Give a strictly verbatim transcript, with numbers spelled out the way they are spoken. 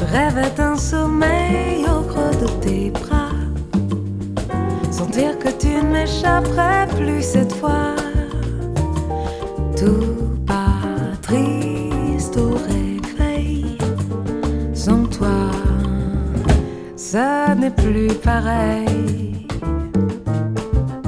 rêvais d'un sommeil au creux de tes bras, sentir que tu n'échapperais plus cette fois. Tout pas triste au réveil, sans toi, ça n'est plus pareil.